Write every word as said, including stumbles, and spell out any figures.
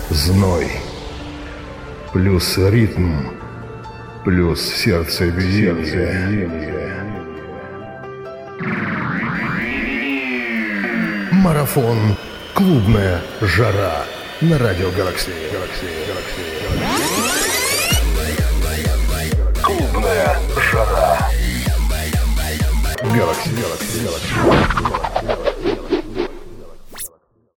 зной, плюс ритм, плюс сердцебиение. Марафон «Клубная жара» на радио Галаксия. Клубная жара. Галаксия.